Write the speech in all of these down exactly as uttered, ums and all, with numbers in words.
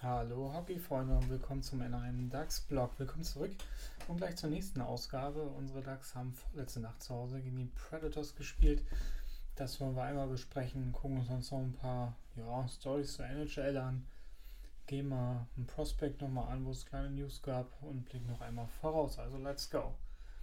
Hallo Hockey-Freunde und willkommen zum N ein DAX-Blog. Willkommen zurück und gleich zur nächsten Ausgabe. Unsere DAX haben vorletzte Nacht zu Hause gegen die Predators gespielt. Das wollen wir einmal besprechen, gucken uns sonst noch ein paar ja, Storys zur N H L an, gehen mal ein Prospect nochmal an, wo es kleine News gab und blicken noch einmal voraus. Also let's go.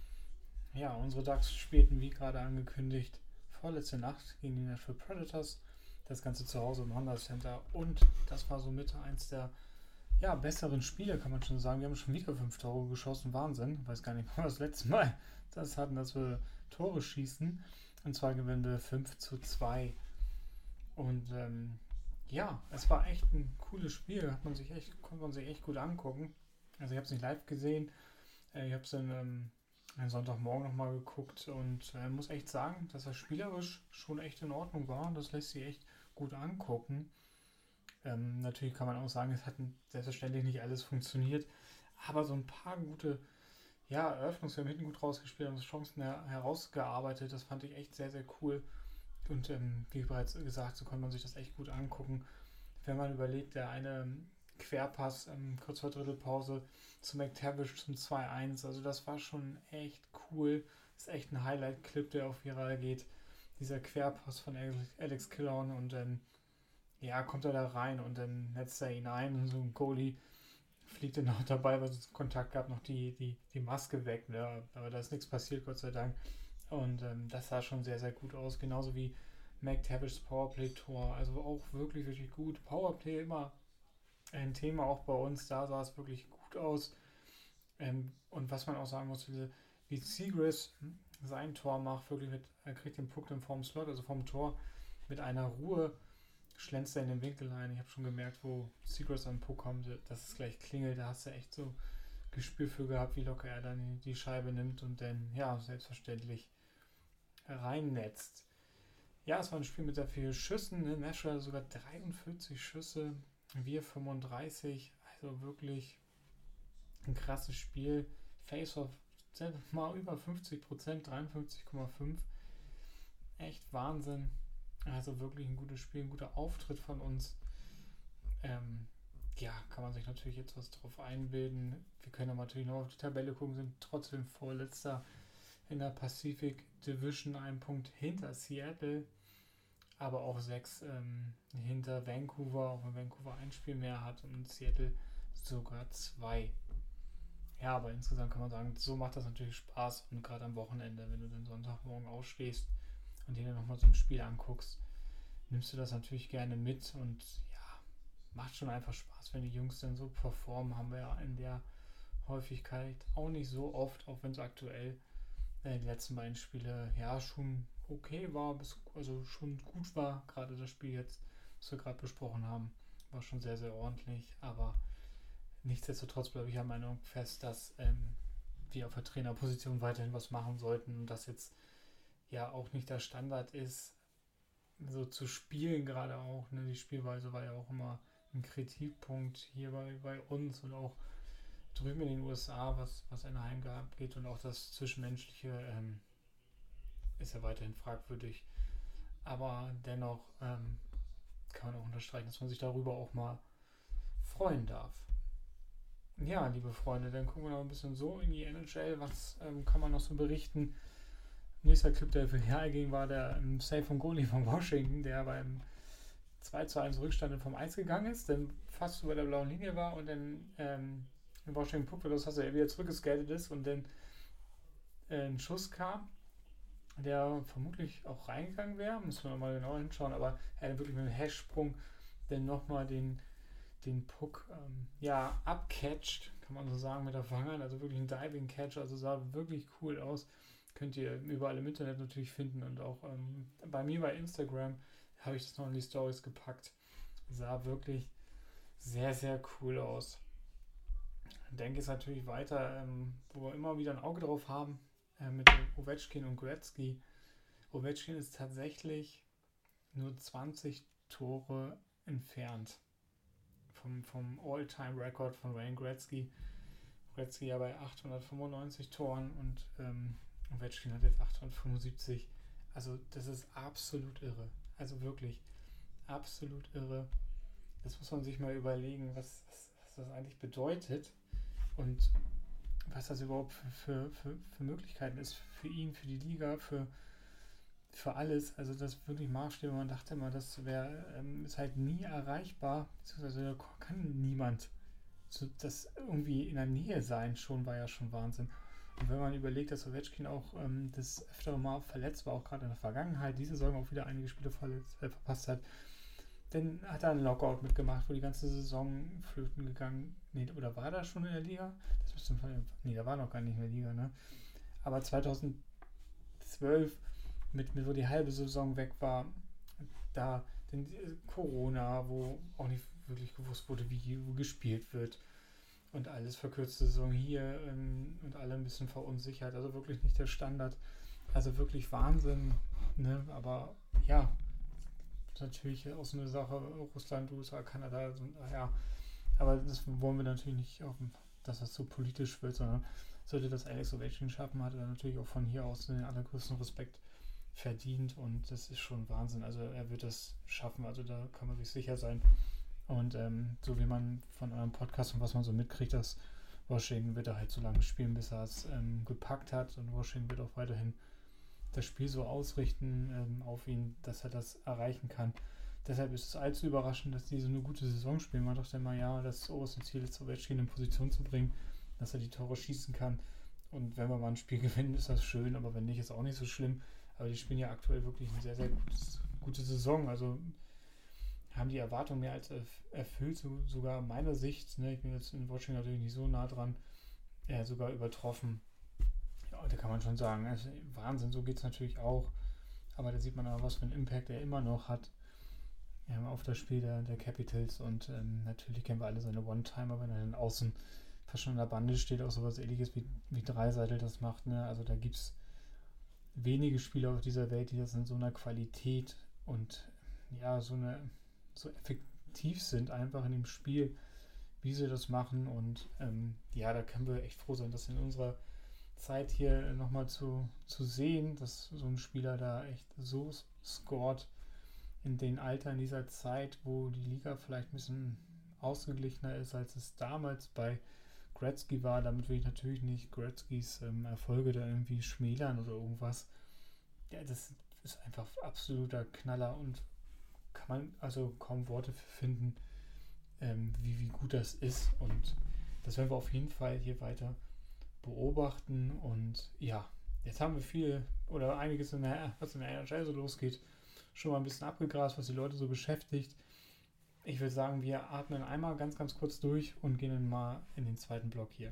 Ja, unsere DAX spielten wie gerade angekündigt vorletzte Nacht gegen die Nashville Predators. Das Ganze zu Hause im Honda Center und das war somit eins der ja, besseren Spiele, kann man schon sagen. Wir haben schon wieder fünf Tore geschossen, Wahnsinn. Ich weiß gar nicht, wann wir das letzte Mal das hatten, dass wir Tore schießen. Und zwar gewinnen wir fünf zu zwei. Und ähm, ja, es war echt ein cooles Spiel, hat man sich echt, konnte man sich echt gut angucken. Also ich habe es nicht live gesehen, äh, ich habe es dann ähm, am Sonntagmorgen nochmal geguckt und äh, muss echt sagen, dass er spielerisch schon echt in Ordnung war. Das lässt sich echt gut angucken. Ähm, natürlich kann man auch sagen, es hat selbstverständlich nicht alles funktioniert, aber so ein paar gute ja, Eröffnungs, wir haben hinten gut rausgespielt, haben Chancen her herausgearbeitet, das fand ich echt sehr, sehr cool. Und ähm, wie bereits gesagt, so konnte man sich das echt gut angucken. Wenn man überlegt, der eine Querpass ähm, kurz vor Drittelpause zu McTavish zum zwei eins, also das war schon echt cool. Das ist echt ein Highlight-Clip, der auf viral geht. Dieser Querpass von Alex Killorn und dann ja, kommt er da rein und dann netzt er ihn ein und so ein Goalie fliegt dann noch dabei, weil es Kontakt gab, noch die, die, die Maske weg. Ne? Aber da ist nichts passiert, Gott sei Dank. Und ähm, das sah schon sehr, sehr gut aus. Genauso wie McTavish's Powerplay-Tor. Also auch wirklich, wirklich gut. Powerplay immer ein Thema auch bei uns. Da sah es wirklich gut aus. Ähm, und was man auch sagen muss, wie, wie Seagrass sein Tor macht, wirklich mit, er kriegt den Puck dann vorm Slot, also vom Tor, mit einer Ruhe schlänzt er in den Winkel ein. Ich habe schon gemerkt, wo Seagrass an den Puck kommt, dass es gleich klingelt. Da hast du echt so Gespür für gehabt, wie locker er dann die Scheibe nimmt und dann, ja, selbstverständlich reinnetzt. Ja, es war ein Spiel mit sehr vielen Schüssen. Ne? Nashville sogar dreiundvierzig Schüsse, wir fünfunddreißig. Also wirklich ein krasses Spiel. Face-Off mal über fünfzig Prozent, dreiundfünfzig Komma fünf. Echt Wahnsinn. Also wirklich ein gutes Spiel, ein guter Auftritt von uns. Ähm, ja, kann man sich natürlich jetzt was drauf einbilden. Wir können aber natürlich noch auf die Tabelle gucken, sind trotzdem Vorletzter in der Pacific Division, einen Punkt hinter Seattle, aber auch sechs ähm, hinter Vancouver, auch wenn Vancouver ein Spiel mehr hat und Seattle sogar zwei. Ja, aber insgesamt kann man sagen, so macht das natürlich Spaß und gerade am Wochenende, wenn du den Sonntagmorgen aufstehst und dir dann nochmal so ein Spiel anguckst, nimmst du das natürlich gerne mit und ja, macht schon einfach Spaß, wenn die Jungs dann so performen. Haben wir ja in der Häufigkeit auch nicht so oft, auch wenn es aktuell äh, die letzten beiden Spiele ja schon okay war, bis, also schon gut war. Gerade das Spiel jetzt, was wir gerade besprochen haben, war schon sehr, sehr ordentlich, aber nichtsdestotrotz bleibe ich der Meinung fest, dass ähm, wir auf der Trainerposition weiterhin was machen sollten und das jetzt ja auch nicht der Standard ist, so zu spielen gerade auch. Ne? Die Spielweise war ja auch immer ein Kritikpunkt hier bei, bei uns und auch drüben in den U S A, was, was Anaheim geht und auch das Zwischenmenschliche ähm, ist ja weiterhin fragwürdig. Aber dennoch ähm, kann man auch unterstreichen, dass man sich darüber auch mal freuen darf. Ja, liebe Freunde, dann gucken wir noch ein bisschen so in die N H L. Was ähm, kann man noch so berichten? Nächster Clip, der viral ging, war der ähm, Save von Goalie von Washington, der beim zwei zu eins Rückstand vom Eis gegangen ist, dann fast über der blauen Linie war und dann ähm, in Washington Puck, das hast du ja wieder zurückgeskatet ist und dann äh, ein Schuss kam, der vermutlich auch reingegangen wäre, müssen wir nochmal genauer hinschauen, aber er hat wirklich mit einem Hashsprung dann nochmal den, den Puck ähm, ja, abcatcht, kann man so sagen, mit der Fangern, also wirklich ein Diving Catch, also sah wirklich cool aus. Könnt ihr überall im Internet natürlich finden und auch ähm, bei mir bei Instagram habe ich das noch in die Stories gepackt. Sah wirklich sehr, sehr cool aus. Ich denke es natürlich weiter, ähm, wo wir immer wieder ein Auge drauf haben, äh, mit Ovechkin und Gretzky. Ovechkin ist tatsächlich nur zwanzig Tore entfernt vom, vom All-Time-Record von Wayne Gretzky. Gretzky ja bei achthundertfünfundneunzig Toren und ähm, Ovechkin hat jetzt achthundertfünfundsiebzig. Also das ist absolut irre. Also wirklich absolut irre. Das muss man sich mal überlegen, was, was das eigentlich bedeutet und was das überhaupt für, für, für Möglichkeiten ist für ihn, für die Liga, für, für alles. Also das wirklich Maßstäbe, man dachte immer, das wäre ähm, ist halt nie erreichbar, beziehungsweise da kann niemand so, das irgendwie in der Nähe sein, schon war ja schon Wahnsinn. Und wenn man überlegt, dass Ovechkin auch ähm, das öftere Mal verletzt war, auch gerade in der Vergangenheit, diese Saison auch wieder einige Spiele verletzt, äh, verpasst hat, dann hat er einen Lockout mitgemacht, wo die ganze Saison flöten gegangen. Nee, oder war er schon in der Liga? Das müsste Fall. Nee, der war noch gar nicht in der Liga, ne? Aber zweitausendzwölf, mit, mit wo die halbe Saison weg war, da denn Corona, wo auch nicht wirklich gewusst wurde, wie wo gespielt wird. Und alles verkürzte Saison hier ähm, und alle ein bisschen verunsichert. Also wirklich nicht der Standard. Also wirklich Wahnsinn. Ne? Aber ja, natürlich auch so eine Sache, Russland, U S A, Kanada, so, ja, aber das wollen wir natürlich nicht hoffen, dass das so politisch wird, sondern sollte das Alex Ovechkin schaffen, hat er natürlich auch von hier aus den allergrößten Respekt verdient und das ist schon Wahnsinn, also er wird das schaffen, also da kann man sich sicher sein und ähm, so wie man von eurem Podcast und was man so mitkriegt, dass Washington wird er halt so lange spielen, bis er es ähm, gepackt hat und Washington wird auch weiterhin das Spiel so ausrichten ähm, auf ihn, dass er das erreichen kann. Deshalb ist es allzu überraschend, dass die so eine gute Saison spielen. Man dachte immer, ja, das oberste Ziel ist, Ovechkin in Position zu bringen, dass er die Tore schießen kann. Und wenn wir mal ein Spiel gewinnen, ist das schön, aber wenn nicht, ist auch nicht so schlimm. Aber die spielen ja aktuell wirklich eine sehr, sehr gutes, gute Saison. Also haben die Erwartungen mehr als erfüllt, so, sogar meiner Sicht. Ne? Ich bin jetzt in Washington natürlich nicht so nah dran, ja, sogar übertroffen. Ja, da kann man schon sagen, also Wahnsinn, so geht es natürlich auch. Aber da sieht man aber, was für einen Impact er immer noch hat ähm, auf das Spiel der, der Capitals. Und ähm, natürlich kennen wir alle seine One-Timer, wenn er dann außen fast schon an der Bande steht, auch sowas ähnliches wie, wie Draisaitl das macht. Ne? Also da gibt es wenige Spieler auf dieser Welt, die das in so einer Qualität und ja, so eine so effektiv sind einfach in dem Spiel, wie sie das machen. Und ähm, ja, da können wir echt froh sein, dass in unserer Zeit hier nochmal zu, zu sehen, dass so ein Spieler da echt so scored in dem Alter, in dieser Zeit, wo die Liga vielleicht ein bisschen ausgeglichener ist, als es damals bei Gretzky war. Damit will ich natürlich nicht Gretzkys ähm, Erfolge da irgendwie schmälern oder irgendwas. Ja, das ist einfach absoluter Knaller und kann man also kaum Worte finden, ähm, wie, wie gut das ist. Und das werden wir auf jeden Fall hier weiter beobachten und ja, jetzt haben wir viel oder einiges in der, was in der N H L so losgeht, schon mal ein bisschen abgegrast, was die Leute so beschäftigt. Ich würde sagen, wir atmen einmal ganz, ganz kurz durch und gehen dann mal in den zweiten Block hier.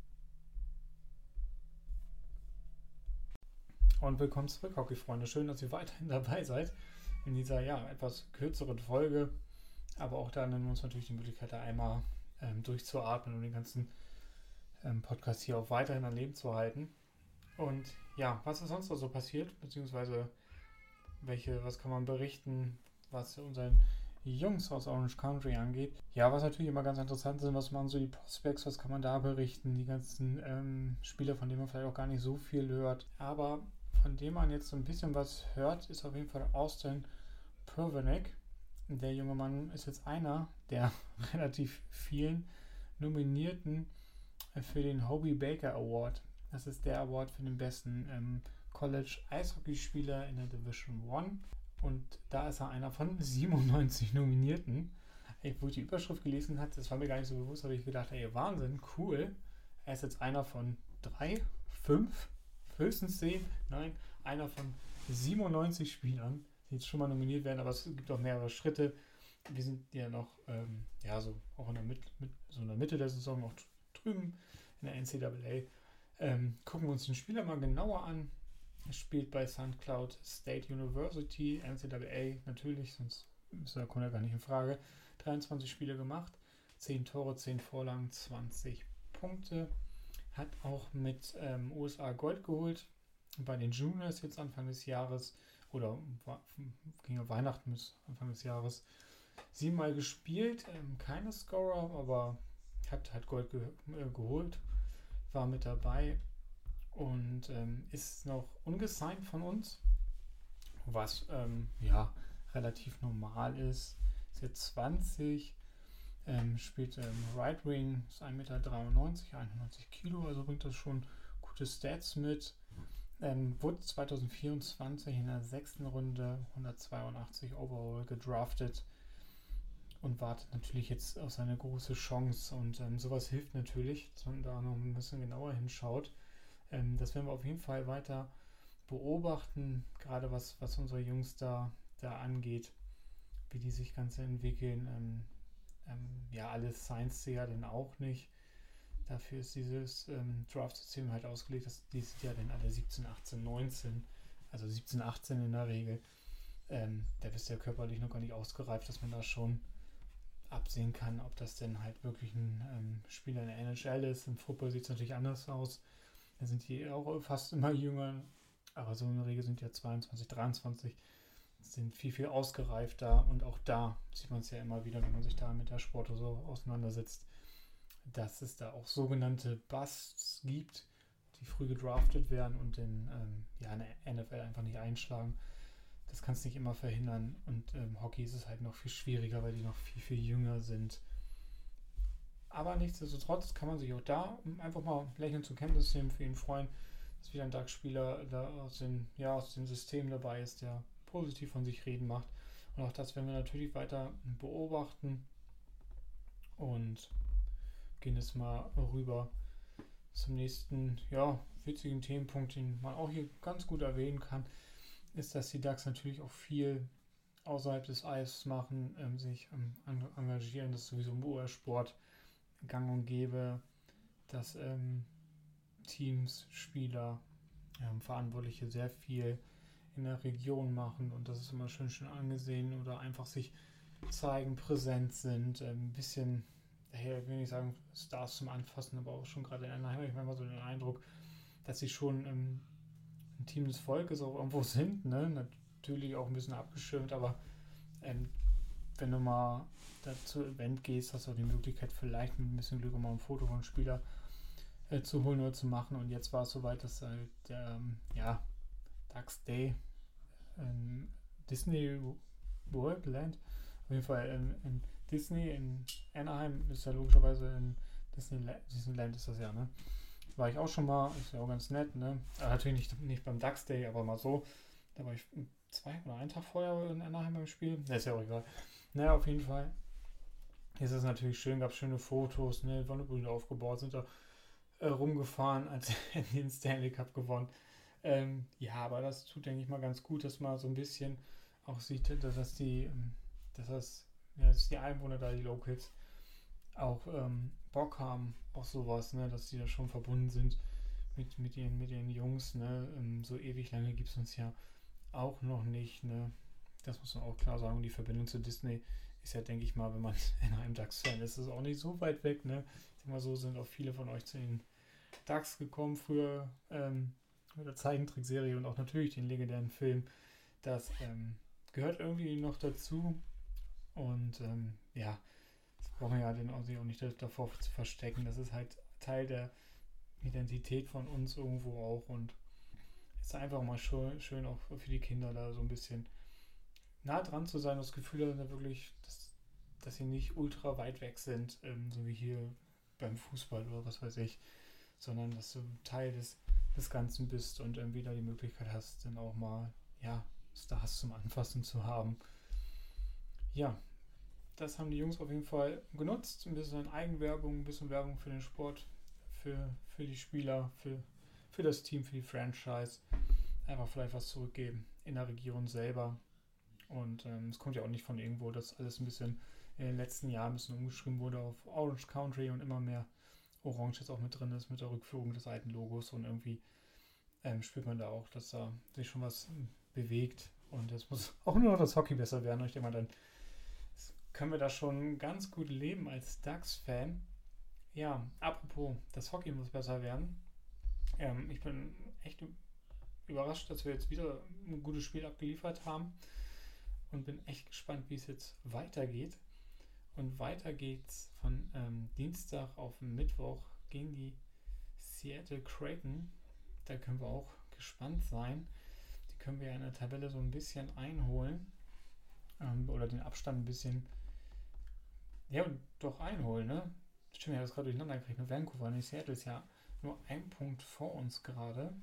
Und willkommen zurück, Hockey-Freunde. Schön, dass ihr weiterhin dabei seid in dieser ja etwas kürzeren Folge, aber auch da nehmen wir uns natürlich die Möglichkeit, da einmal ähm, durchzuatmen und den ganzen Podcast hier auch weiterhin am Leben zu halten. Und ja, was ist sonst noch so passiert, beziehungsweise welche, was kann man berichten, was unseren Jungs aus Orange Country angeht. Ja, was natürlich immer ganz interessant ist, was machen so die Prospects, was kann man da berichten, die ganzen ähm, Spieler, von denen man vielleicht auch gar nicht so viel hört. Aber von dem man jetzt so ein bisschen was hört, ist auf jeden Fall Austin Provanek. Der junge Mann ist jetzt einer der relativ vielen Nominierten für den Hobie Baker Award. Das ist der Award für den besten ähm, College-Eishockeyspieler in der Division One. Und da ist er einer von siebenundneunzig Nominierten. Ey, wo ich die Überschrift gelesen habe, das war mir gar nicht so bewusst, habe ich gedacht, ey, Wahnsinn, cool. Er ist jetzt einer von drei, fünf, höchstens zehn, nein, einer von siebenundneunzig Spielern, die jetzt schon mal nominiert werden, aber es gibt auch mehrere Schritte. Wir sind ja noch, ähm, ja, so auch in der, Mit, mit, so in der Mitte der Saison, auch drüben in der N C double A. Ähm, gucken wir uns den Spieler mal genauer an. Er spielt bei Sankt Cloud State University, N C double A natürlich, sonst kommt er gar nicht in Frage. dreiundzwanzig Spiele gemacht, zehn Tore, zehn Vorlagen, zwanzig Punkte. Hat auch mit ähm, U S A Gold geholt bei den Juniors jetzt Anfang des Jahres oder ging ja Weihnachten bis Anfang des Jahres. Siebenmal gespielt, ähm, keine Scorer, aber hat halt Gold ge- äh, geholt, war mit dabei und ähm, ist noch ungesigned von uns, was ähm, ja relativ normal ist. Ist jetzt zwanzig, Ähm, spielt ähm, Right Wing, ist ein Meter dreiundneunzig, einundneunzig Kilo, also bringt das schon gute Stats mit. Ähm, wurde zwanzig vierundzwanzig in der sechsten Runde hundertzweiundachtzig overall gedraftet und wartet natürlich jetzt auf seine große Chance. Und ähm, sowas hilft natürlich, dass man da noch ein bisschen genauer hinschaut. Ähm, das werden wir auf jeden Fall weiter beobachten, gerade was, was unsere Jungs da, da angeht, wie die sich ganz entwickeln. Ähm, ähm, ja, alles Science ja dann auch nicht. Dafür ist dieses ähm, Draft-System halt ausgelegt, dass die sind ja dann alle siebzehn, achtzehn, neunzehn, also siebzehn, achtzehn in der Regel. Ähm, da bist du ja körperlich noch gar nicht ausgereift, dass man da schon absehen kann, ob das denn halt wirklich ein ähm, Spieler in der N H L ist. Im Football sieht es natürlich anders aus. Da sind die auch fast immer jünger, aber so in der Regel sind die ja zweiundzwanzig, dreiundzwanzig, sind viel, viel ausgereifter und auch da sieht man es ja immer wieder, wenn man sich da mit der Sport so auseinandersetzt, dass es da auch sogenannte Busts gibt, die früh gedraftet werden und in, ähm, ja, in der N F L einfach nicht einschlagen. Das kannst du nicht immer verhindern und im ähm, Hockey ist es halt noch viel schwieriger, weil die noch viel, viel jünger sind. Aber nichtsdestotrotz kann man sich auch da einfach mal lächeln zur Kenntnis nehmen, für ihn freuen, dass wieder ein Dark-Spieler da aus dem, ja, aus dem System dabei ist, der positiv von sich reden macht. Und auch das werden wir natürlich weiter beobachten und gehen jetzt mal rüber zum nächsten, ja, witzigen Themenpunkt, den man auch hier ganz gut erwähnen kann, ist, dass die Ducks natürlich auch viel außerhalb des Eises machen, ähm, sich ähm, engagieren. Das ist sowieso im U S-Sport gang und gäbe, dass ähm, Teams, Spieler, ähm, Verantwortliche sehr viel in der Region machen und das ist immer schön schön angesehen oder einfach sich zeigen, präsent sind, ähm, ein bisschen, daher will ich nicht sagen Stars zum Anfassen, aber auch schon gerade in Anaheim, ich meine mal so den Eindruck, dass sie schon ähm, ein Team des Volkes auch irgendwo sind, ne? Natürlich auch ein bisschen abgeschirmt, aber ähm, wenn du mal dazu Event gehst, hast du auch die Möglichkeit, vielleicht mit ein bisschen Glück mal ein Foto von einem Spieler äh, zu holen oder zu machen. Und jetzt war es soweit, dass halt der ähm, ja, Ducks Day in Disney Worldland, auf jeden Fall in, in Disney, in Anaheim ist ja logischerweise in Disneyland, Disneyland ist das ja, ne? War ich auch schon mal, ist ja auch ganz nett, ne? Aber natürlich nicht, nicht beim Ducks Day, aber mal so. Da war ich zwei oder einen Tag vorher in Anaheim beim Spiel. Das ist ja auch egal. Naja, auf jeden Fall. Hier ist es natürlich schön, gab schöne Fotos, ne? Wonnebrüder aufgebaut, sind da äh, rumgefahren, als er den Stanley Cup gewonnen. Ähm, ja, aber das tut, denke ich mal, ganz gut, dass man so ein bisschen auch sieht, dass das die, dass das, ja, dass die Einwohner da, die Locals, auch ähm, Bock haben auf sowas, ne? Dass die da schon verbunden sind mit, mit, den, mit den Jungs, ne? Ähm, so ewig lange gibt es uns ja auch noch nicht, ne? Das muss man auch klar sagen. Und die Verbindung zu Disney ist ja, denke ich mal, wenn man in einem Ducks-Fan ist, ist es auch nicht so weit weg, ne? Ich denke mal, so sind auch viele von euch zu den Ducks gekommen, früher ähm, mit der Zeichentrickserie und auch natürlich den legendären Film. Das ähm, gehört irgendwie noch dazu. Und ähm, ja, das brauchen wir ja den Aussie auch nicht davor zu verstecken. Das ist halt Teil der Identität von uns irgendwo auch. Und es ist einfach mal schön, schön auch für die Kinder da so ein bisschen nah dran zu sein, das Gefühl haben, wirklich, dass, dass sie nicht ultra weit weg sind, ähm, so wie hier beim Fußball oder was weiß ich, sondern dass du Teil des, des Ganzen bist und irgendwie da die Möglichkeit hast, dann auch mal, ja, Stars zum Anfassen zu haben. Ja, das haben die Jungs auf jeden Fall genutzt. Ein bisschen Eigenwerbung, ein bisschen Werbung für den Sport, für, für die Spieler, für, für das Team, für die Franchise. Einfach vielleicht was zurückgeben in der Region selber. Und ähm, es kommt ja auch nicht von irgendwo, dass alles ein bisschen in den letzten Jahren ein bisschen umgeschrieben wurde auf Orange Country und immer mehr Orange jetzt auch mit drin ist mit der Rückführung des alten Logos und irgendwie ähm, spürt man da auch, dass da sich schon was ähm, bewegt und jetzt muss auch nur noch das Hockey besser werden und ich denke mal, dann können wir da schon ganz gut leben als Ducks-Fan. Ja, apropos, das Hockey muss besser werden. Ähm, ich bin echt überrascht, dass wir jetzt wieder ein gutes Spiel abgeliefert haben und bin echt gespannt, wie es jetzt weitergeht. Und weiter geht's von ähm, Dienstag auf Mittwoch gegen die Seattle Kraken. Da können wir auch gespannt sein. Die können wir ja in der Tabelle so ein bisschen einholen ähm, oder den Abstand ein bisschen Ja, doch einholen, ne? Stimmt, ich habe das gerade durcheinander gekriegt. Nur Vancouver, nicht Seattle ist ja nur ein Punkt vor uns gerade.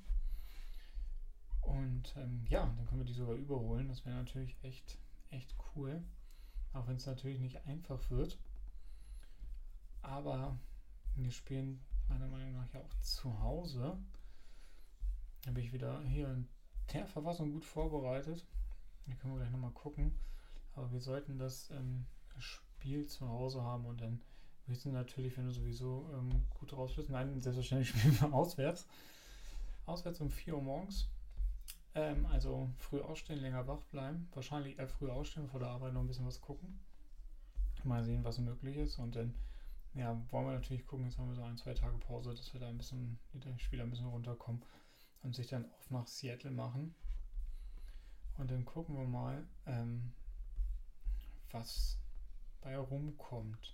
Und ähm, ja, dann können wir die sogar überholen. Das wäre natürlich echt, echt cool. Auch wenn es natürlich nicht einfach wird. Aber wir spielen meiner Meinung nach ja auch zu Hause. Da bin ich wieder hier in der Verfassung gut vorbereitet. Da können wir gleich nochmal gucken. Aber wir sollten das ähm, Spiel zu Hause haben und dann wissen natürlich, wenn du sowieso ähm, gut raus bist. Nein, selbstverständlich spielen wir auswärts. Auswärts um vier Uhr morgens. Ähm, also früh ausstehen, länger wach bleiben. Wahrscheinlich eher früh ausstehen, vor der Arbeit noch ein bisschen was gucken. Mal sehen, was möglich ist. Und dann ja, wollen wir natürlich gucken, jetzt haben wir so ein, zwei Tage Pause, dass wir da ein bisschen, die Spieler ein bisschen runterkommen und sich dann auf nach Seattle machen. Und dann gucken wir mal, ähm, was bei rumkommt.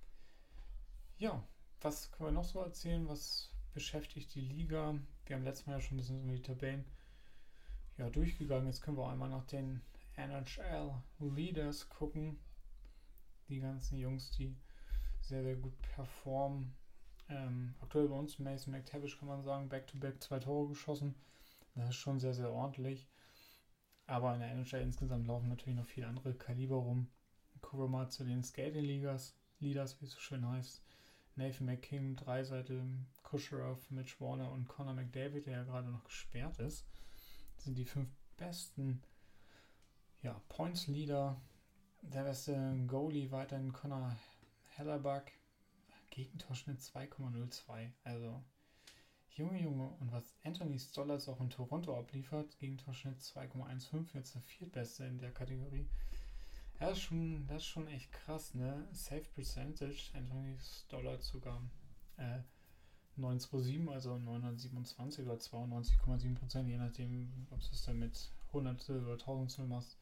Ja, was können wir noch so erzählen? Was beschäftigt die Liga? Wir haben letztes Mal ja schon ein bisschen so die Tabellen ja, durchgegangen. Jetzt können wir auch einmal nach den N H L Leaders gucken. Die ganzen Jungs, die sehr, sehr gut performen. Ähm, aktuell bei uns Mason McTavish kann man sagen, back-to-back zwei Tore geschossen. Das ist schon sehr, sehr ordentlich. Aber in der N H L insgesamt laufen natürlich noch viele andere Kaliber rum. Gucken wir mal zu den Skating Leaders, Leaders, wie es so schön heißt. Nathan McKinnon, Dreiseitel, Kucherov, Mitch Warner und Connor McDavid, der ja gerade noch gesperrt ist. Das sind die fünf besten ja, Points Leader. Der beste Goalie weiterhin Connor Hellerbuck. Gegentorschnitt zwei Komma null zwei. Also, Junge, Junge. Und was Anthony Stolarz auch in Toronto abliefert, Gegentorschnitt zwei Komma fünfzehn, jetzt der viertbeste in der Kategorie. Ja, das ist schon, das ist schon echt krass, ne? Save Percentage, Anthony Stolarz sogar äh, neun Komma siebenundzwanzig, also neunhundertsiebenundzwanzig oder zweiundneunzig Komma sieben Prozent, je nachdem, ob du es dann mit Hundertstel oder Tausendstel machst.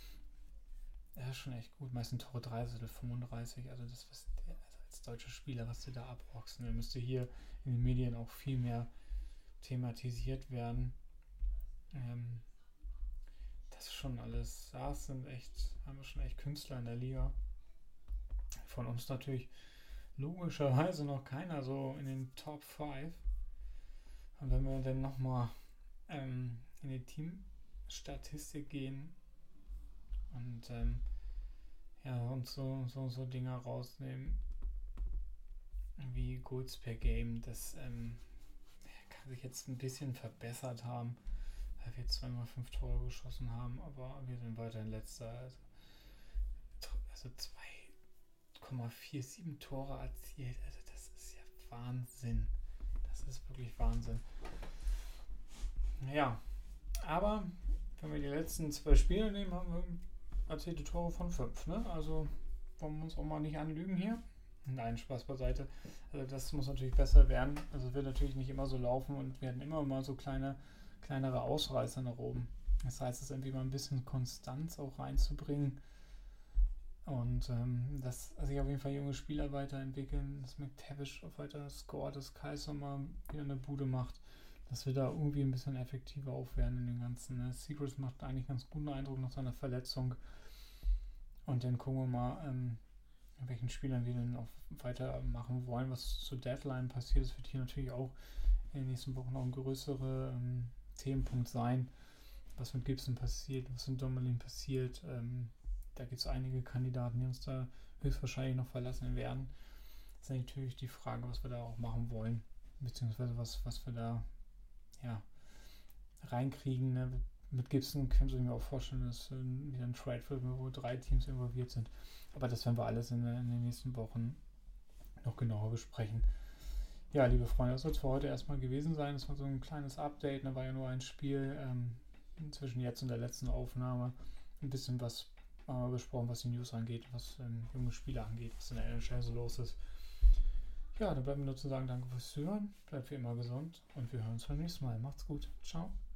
Ja, schon echt gut. Meistens Tore Dreiseitel, fünfunddreißig. Also das, was der, also als deutscher Spieler, was der da abrockst, ne, müsste hier in den Medien auch viel mehr thematisiert werden. Ähm, das ist schon alles, das sind echt, haben wir schon echt Künstler in der Liga. Von uns natürlich logischerweise noch keiner so in den Top fünf. Und wenn wir dann nochmal ähm, in die Teamstatistik gehen und ähm, ja, und so, so, so Dinger rausnehmen wie Goals per Game, das ähm, kann sich jetzt ein bisschen verbessert haben, weil wir zweimal fünf Tore geschossen haben, aber wir sind weiterhin letzter. Also, also zwei Komma siebenundvierzig Tore erzielt, also das ist ja Wahnsinn. Das ist wirklich Wahnsinn. Ja, aber wenn wir die letzten zwei Spiele nehmen, haben wir erzielte Tore von fünf. Ne? Also wollen wir uns auch mal nicht anlügen hier. Nein, Spaß beiseite. Also das muss natürlich besser werden. Also es wird natürlich nicht immer so laufen und wir hatten immer mal so kleine, kleinere Ausreißer nach oben. Das heißt, es irgendwie mal ein bisschen Konstanz auch reinzubringen. Und ähm, dass sich auf jeden Fall junge Spieler weiterentwickeln, dass McTavish auf weiter scoret, dass Kaiser mal wieder eine Bude macht, dass wir da irgendwie ein bisschen effektiver auch werden in den ganzen. Ne? Secrets macht eigentlich einen ganz guten Eindruck nach seiner Verletzung. Und dann gucken wir mal, ähm, welchen Spielern wir dann auch weitermachen wollen, was zur Deadline passiert. Das wird hier natürlich auch in den nächsten Wochen noch ein größerer ähm, Themenpunkt sein. Was mit Gibson passiert, was mit Dommelin passiert. Ähm, da gibt es einige Kandidaten, die uns da höchstwahrscheinlich noch verlassen werden. Das ist natürlich die Frage, was wir da auch machen wollen, beziehungsweise was, was wir da ja, reinkriegen. Ne? Mit Gibson können Sie mir auch vorstellen, dass äh, wieder ein Trade wird, wo drei Teams involviert sind. Aber das werden wir alles in, in den nächsten Wochen noch genauer besprechen. Ja, liebe Freunde, das soll es für heute erstmal gewesen sein. Das war so ein kleines Update. Da war ja nur ein Spiel ähm, zwischen jetzt und der letzten Aufnahme. Ein bisschen was äh, besprochen, was die News angeht, was ähm, junge Spieler angeht, was in der N H L so los ist. Ja, dann bleibt mir nur zu sagen, danke fürs Zuhören. Bleibt wie immer gesund und wir hören uns beim nächsten Mal. Macht's gut. Ciao.